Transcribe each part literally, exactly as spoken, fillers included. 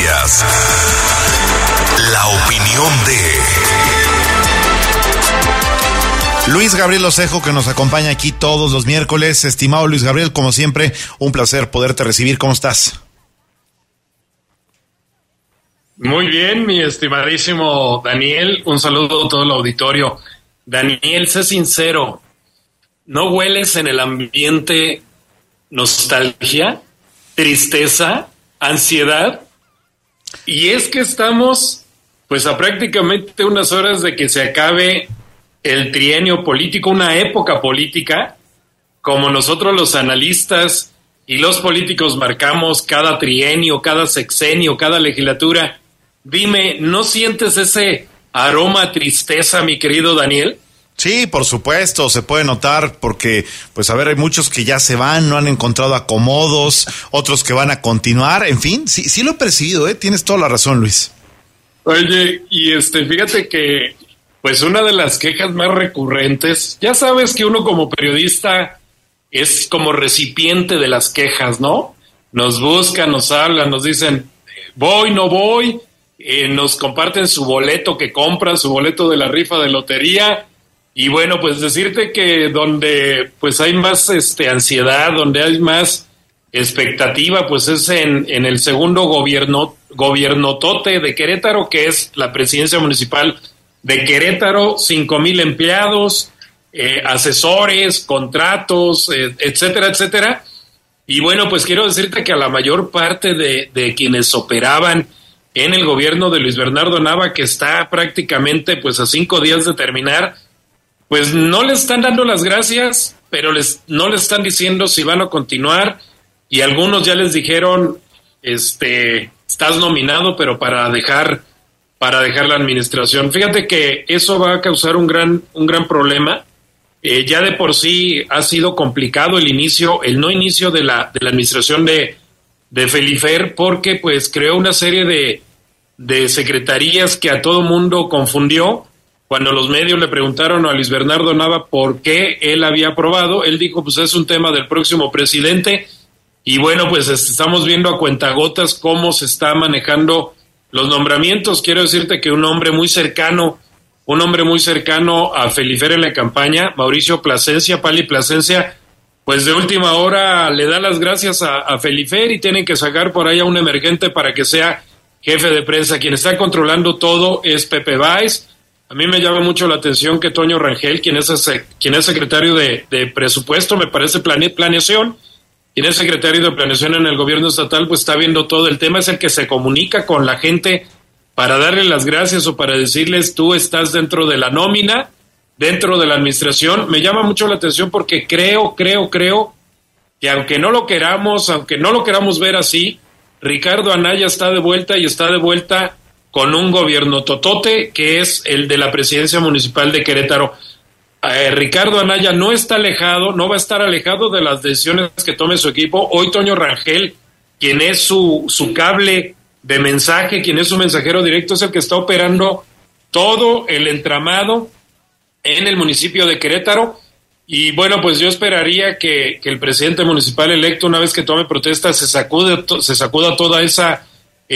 Noticias. La opinión de Luis Gabriel Osejo, que nos acompaña aquí todos los miércoles. Estimado Luis Gabriel, como siempre, un placer poderte recibir. ¿Cómo estás? Muy bien, mi estimadísimo Daniel. Un saludo a todo el auditorio. Daniel, sé sincero, ¿no hueles en el ambiente nostalgia, tristeza, ansiedad? Y es que estamos pues a prácticamente unas horas de que se acabe el trienio político, una época política, como nosotros los analistas y los políticos marcamos cada trienio, cada sexenio, cada legislatura. Dime, ¿no sientes ese aroma a tristeza, mi querido Daniel? Sí, por supuesto, se puede notar porque, pues a ver, hay muchos que ya se van, no han encontrado acomodos, otros que van a continuar, en fin, sí, sí lo he percibido, ¿eh? Tienes toda la razón, Luis. Oye, y este, fíjate que, pues una de las quejas más recurrentes, ya sabes que uno como periodista es como recipiente de las quejas, ¿no? Nos buscan, nos hablan, nos dicen, voy, no voy, eh, nos comparten su boleto que compran, su boleto de la rifa de lotería. Y bueno, pues decirte que donde pues hay más este ansiedad, donde hay más expectativa, pues es en, en el segundo gobierno, gobiernotote de Querétaro, que es la presidencia municipal de Querétaro, cinco mil empleados, eh, asesores, contratos, eh, etcétera, etcétera. Y bueno, pues quiero decirte que a la mayor parte de, de quienes operaban en el gobierno de Luis Bernardo Nava, que está prácticamente pues a cinco días de terminar, pues no le están dando las gracias, pero les no le están diciendo si van a continuar, y algunos ya les dijeron, este, estás nominado, pero para dejar, para dejar la administración. Fíjate que eso va a causar un gran, un gran problema. Eh, ya de por sí ha sido complicado el inicio, el no inicio de la, de la administración de, de Felifer, porque pues creó una serie de, de secretarías que a todo mundo confundió. Cuando los medios le preguntaron a Luis Bernardo Nava por qué él había aprobado, él dijo, pues es un tema del próximo presidente. Y bueno, pues estamos viendo a cuentagotas cómo se está manejando los nombramientos. Quiero decirte que un hombre muy cercano, un hombre muy cercano a Felifer en la campaña, Mauricio Plasencia, Pali Plasencia, pues de última hora le da las gracias a, a Felifer y tienen que sacar por ahí a un emergente para que sea jefe de prensa. Quien está controlando todo es Pepe Báez. A mí me llama mucho la atención que Toño Rangel, quien es, ese, quien es secretario de, de presupuesto, me parece plane, planeación, quien es secretario de planeación en el gobierno estatal, pues está viendo todo el tema, es el que se comunica con la gente para darle las gracias o para decirles, tú estás dentro de la nómina, dentro de la administración. Me llama mucho la atención porque creo, creo, creo que aunque no lo queramos, aunque no lo queramos ver así, Ricardo Anaya está de vuelta y está de vuelta con un gobierno totote que es el de la presidencia municipal de Querétaro. Eh, Ricardo Anaya no está alejado, no va a estar alejado de las decisiones que tome su equipo. Hoy Toño Rangel, quien es su, su cable de mensaje, quien es su mensajero directo, es el que está operando todo el entramado en el municipio de Querétaro. Y bueno, pues yo esperaría que, que el presidente municipal electo, una vez que tome protesta, se sacude, se sacuda toda esa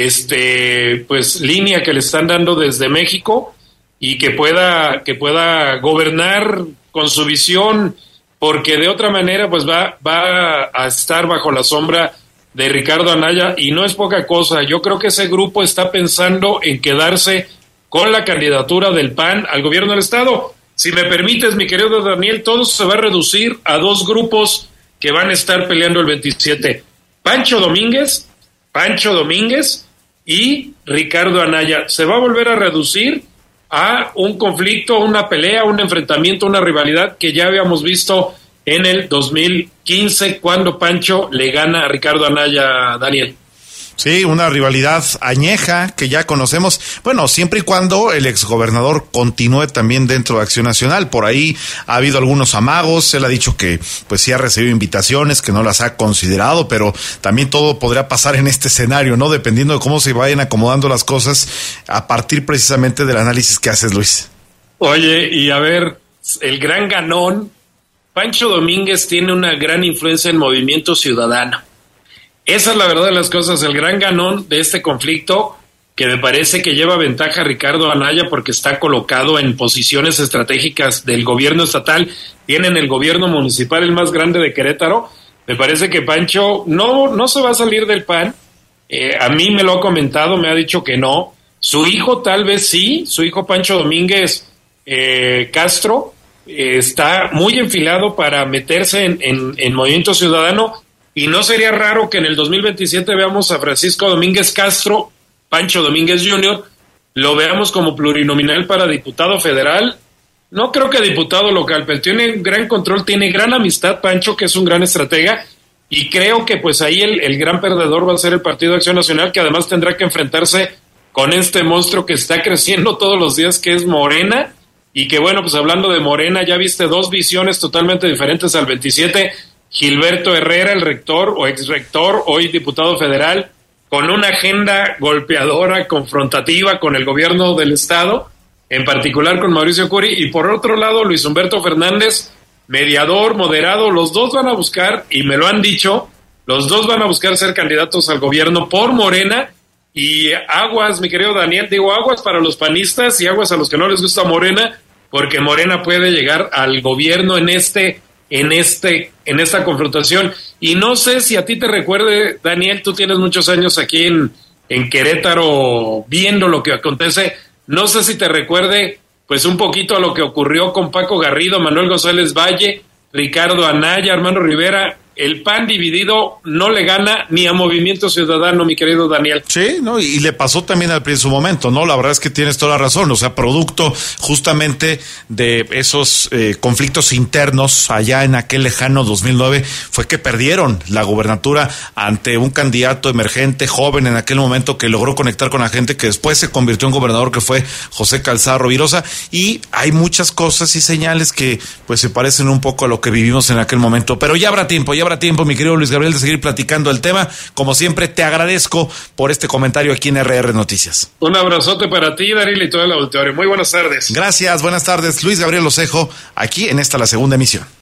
este pues línea que le están dando desde México y que pueda que pueda gobernar con su visión, porque de otra manera pues va va a estar bajo la sombra de Ricardo Anaya, y no es poca cosa. Yo creo que ese grupo está pensando en quedarse con la candidatura del P A N al gobierno del estado. Si me permites, mi querido Daniel, todo se va a reducir a dos grupos que van a estar peleando el veintisiete. Pancho Domínguez Pancho Domínguez y Ricardo Anaya. Se va a volver a reducir a un conflicto, una pelea, un enfrentamiento, una rivalidad que ya habíamos visto en el dos mil quince cuando Pancho le gana a Ricardo Anaya, Daniel. Sí, una rivalidad añeja que ya conocemos, bueno, siempre y cuando el exgobernador continúe también dentro de Acción Nacional. Por ahí ha habido algunos amagos, él ha dicho que pues sí ha recibido invitaciones, que no las ha considerado, pero también todo podría pasar en este escenario, ¿no? Dependiendo de cómo se vayan acomodando las cosas a partir precisamente del análisis que haces, Luis. Oye, y a ver, el gran ganón, Pancho Domínguez tiene una gran influencia en Movimiento Ciudadano. Esa es la verdad de las cosas, el gran ganón de este conflicto, que me parece que lleva ventaja a Ricardo Anaya porque está colocado en posiciones estratégicas del gobierno estatal, tienen el gobierno municipal el más grande de Querétaro. Me parece que Pancho no, no se va a salir del P A N, eh, a mí me lo ha comentado, me ha dicho que no, su hijo tal vez sí, su hijo Pancho Domínguez eh, Castro eh, está muy enfilado para meterse en, en, en Movimiento Ciudadano, y no sería raro que en el dos mil veintisiete veamos a Francisco Domínguez Castro, Pancho Domínguez junior, lo veamos como plurinominal para diputado federal. No creo que diputado local, pero tiene gran control, tiene gran amistad Pancho, que es un gran estratega, y creo que pues ahí el, el gran perdedor va a ser el Partido de Acción Nacional, que además tendrá que enfrentarse con este monstruo que está creciendo todos los días, que es Morena, y que bueno, pues hablando de Morena, ya viste dos visiones totalmente diferentes al veintisiete, Gilberto Herrera, el rector o ex rector, hoy diputado federal, con una agenda golpeadora, confrontativa con el gobierno del estado, en particular con Mauricio Curi, y por otro lado Luis Humberto Fernández, mediador, moderado. Los dos van a buscar, y me lo han dicho, los dos van a buscar ser candidatos al gobierno por Morena, y aguas, mi querido Daniel, digo aguas para los panistas y aguas a los que no les gusta Morena, porque Morena puede llegar al gobierno en este en este en esta confrontación. Y no sé si a ti te recuerde, Daniel, tú tienes muchos años aquí en, en Querétaro viendo lo que acontece, no sé si te recuerde pues un poquito a lo que ocurrió con Paco Garrido, Manuel González Valle, Ricardo Anaya, Armando Rivera. El P A N dividido no le gana ni a Movimiento Ciudadano, mi querido Daniel. Sí, ¿no? Y le pasó también al P R I en su momento, ¿no? La verdad es que tienes toda la razón, o sea, producto justamente de esos eh, conflictos internos allá en aquel lejano dos mil nueve, fue que perdieron la gubernatura ante un candidato emergente, joven en aquel momento, que logró conectar con la gente, que después se convirtió en gobernador, que fue José Calzada Rovirosa, y hay muchas cosas y señales que pues se parecen un poco a lo que vivimos en aquel momento, pero ya habrá tiempo, ya habrá tiempo, mi querido Luis Gabriel, de seguir platicando el tema. Como siempre, te agradezco por este comentario aquí en R R Noticias. Un abrazote para ti, Darío, y todo el auditorio. Muy buenas tardes. Gracias, buenas tardes. Luis Gabriel Osejo, aquí en esta la segunda emisión.